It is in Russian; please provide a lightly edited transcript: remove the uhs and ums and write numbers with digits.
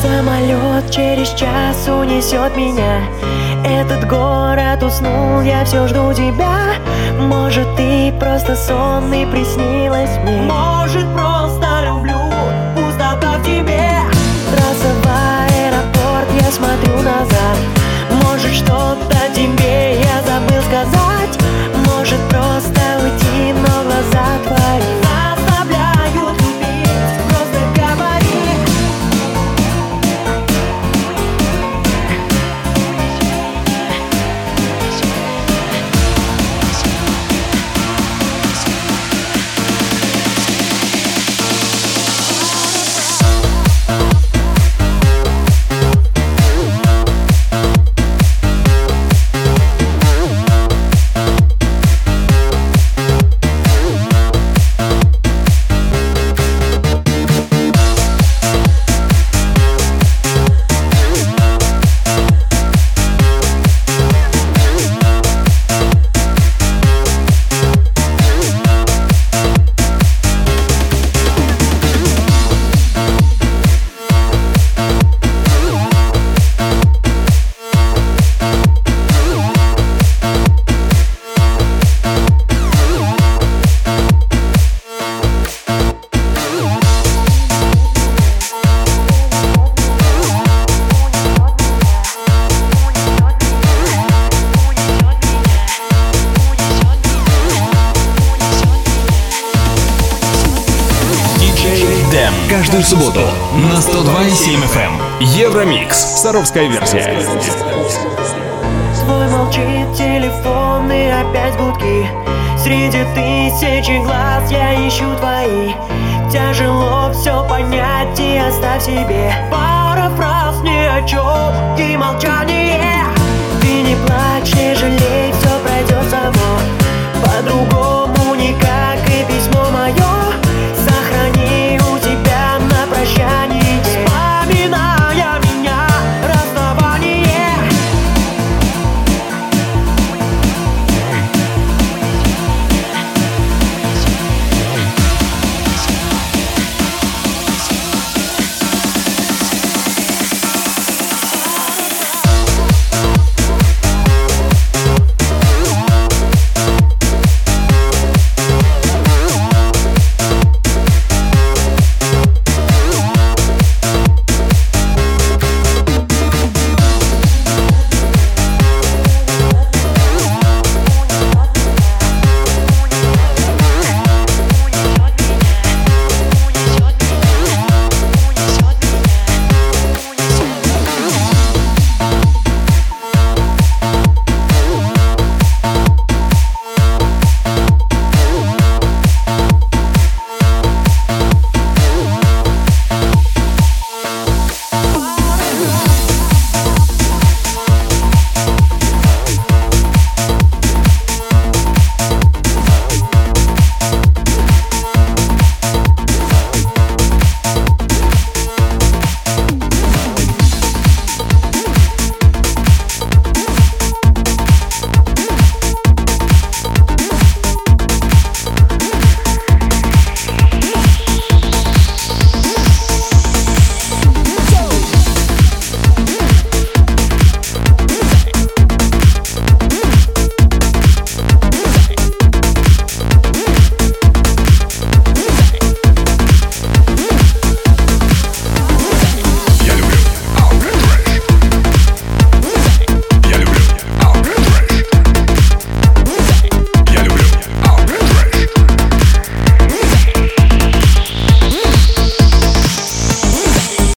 Самолет через час унесет меня. Этот город уснул, я все жду тебя. Может, ты просто сонный приснилась мне. Может, просто люблю пустота в тебе. Трасса в аэропорт, я смотрю назад. Может, что-то тебе я забыл сказать. Может, просто уйти, но глаза твои заставляют любить. Просто говори. Каждую субботу на 102,7 FM. Евромикс. Саровская версия. Твой молчит телефон и опять гудки. Среди тысячи глаз я ищу твои. Тяжело все понять и оставь себе. Пара фраз ни о чем и молчание. Ты не плачь, не жалей.